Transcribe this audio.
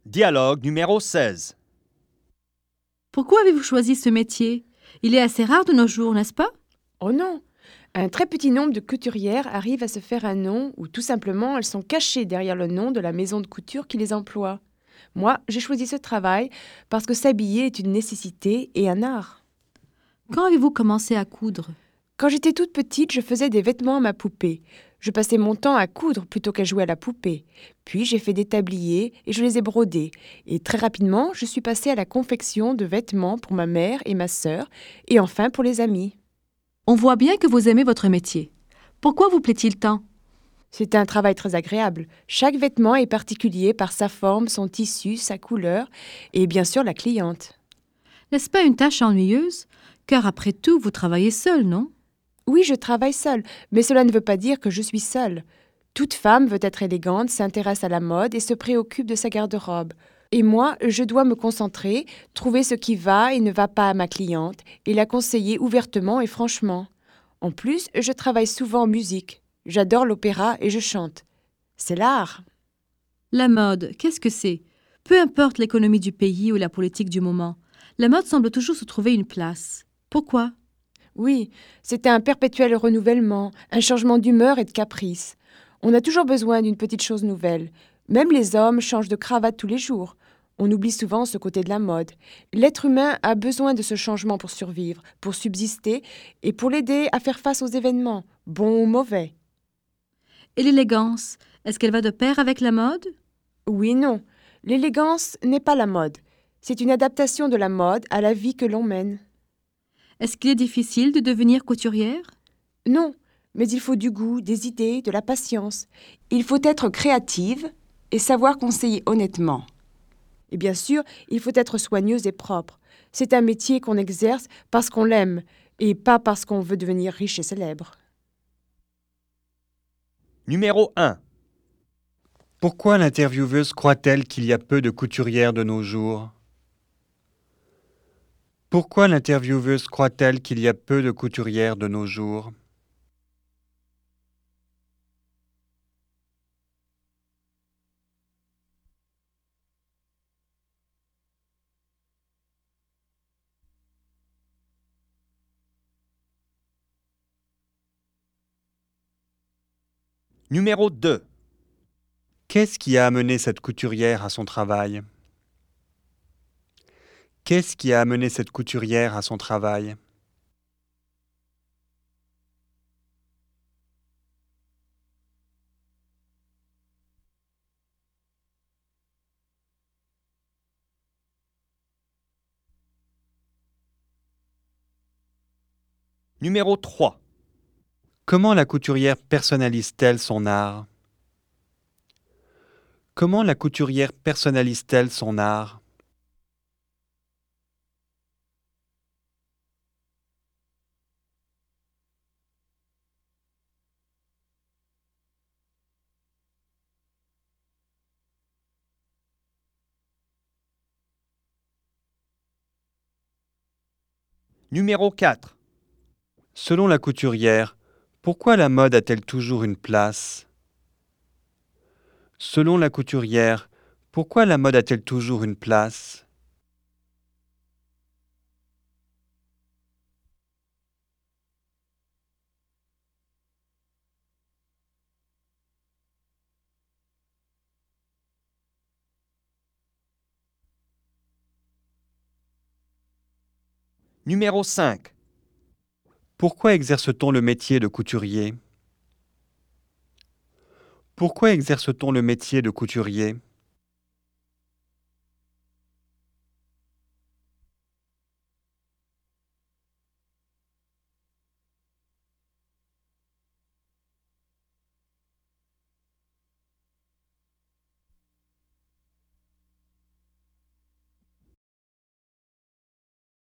Dialogue numéro 16. Pourquoi avez-vous choisi ce métier? Il est assez rare de nos jours, n'est-ce pas? Oh non! Un très petit nombre de couturières arrivent à se faire un nom ou tout simplement elles sont cachées derrière le nom de la maison de couture qui les emploie. Moi, j'ai choisi ce travail parce que s'habiller est une nécessité et un art. Quand avez-vous commencé à coudre? Quand j'étais toute petite, je faisais des vêtements à ma poupée. Je passais mon temps à coudre plutôt qu'à jouer à la poupée. Puis j'ai fait des tabliers et je les ai brodés. Et très rapidement, je suis passée à la confection de vêtements pour ma mère et ma sœur et enfin pour les amis. On voit bien que vous aimez votre métier. Pourquoi vous plaît-il tant? C'est un travail très agréable. Chaque vêtement est particulier par sa forme, son tissu, sa couleur et bien sûr la cliente. N'est-ce pas une tâche ennuyeuse? Car après tout, vous travaillez seul, non? Oui, je travaille seule, mais cela ne veut pas dire que je suis seule. Toute femme veut être élégante, s'intéresse à la mode et se préoccupe de sa garde-robe. Et moi, je dois me concentrer, trouver ce qui va et ne va pas à ma cliente et la conseiller ouvertement et franchement. En plus, je travaille souvent en musique. J'adore l'opéra et je chante. C'est l'art. La mode, qu'est-ce que c'est? Peu importe l'économie du pays ou la politique du moment, la mode semble toujours se trouver une place. Pourquoi? Oui, c'est un perpétuel renouvellement, un changement d'humeur et de caprice. On a toujours besoin d'une petite chose nouvelle. Même les hommes changent de cravate tous les jours. On oublie souvent ce côté de la mode. L'être humain a besoin de ce changement pour survivre, pour subsister et pour l'aider à faire face aux événements, bons ou mauvais. Et l'élégance, est-ce qu'elle va de pair avec la mode? Oui, non. L'élégance n'est pas la mode. C'est une adaptation de la mode à la vie que l'on mène. Est-ce qu'il est difficile de devenir couturière? Non, mais il faut du goût, des idées, de la patience. Il faut être créative et savoir conseiller honnêtement. Et bien sûr, il faut être soigneuse et propre. C'est un métier qu'on exerce parce qu'on l'aime et pas parce qu'on veut devenir riche et célèbre. Numéro 1. Pourquoi l'intervieweuse croit-elle qu'il y a peu de couturières de nos jours? Pourquoi l'intervieweuse croit-elle qu'il y a peu de couturières de nos jours? Numéro 2. Qu'est-ce qui a amené cette couturière à son travail? Qu'est-ce qui a amené cette couturière à son travail? Numéro 3. Comment la couturière personnalise-t-elle son art? Comment la couturière personnalise-t-elle son art? Numéro 4. Selon la couturière, pourquoi la mode a-t-elle toujours une place? Selon la couturière, pourquoi la mode a-t-elle toujours une place? Numéro 5. Pourquoi exerce-t-on le métier de couturier? Pourquoi exerce-t-on le métier de couturier?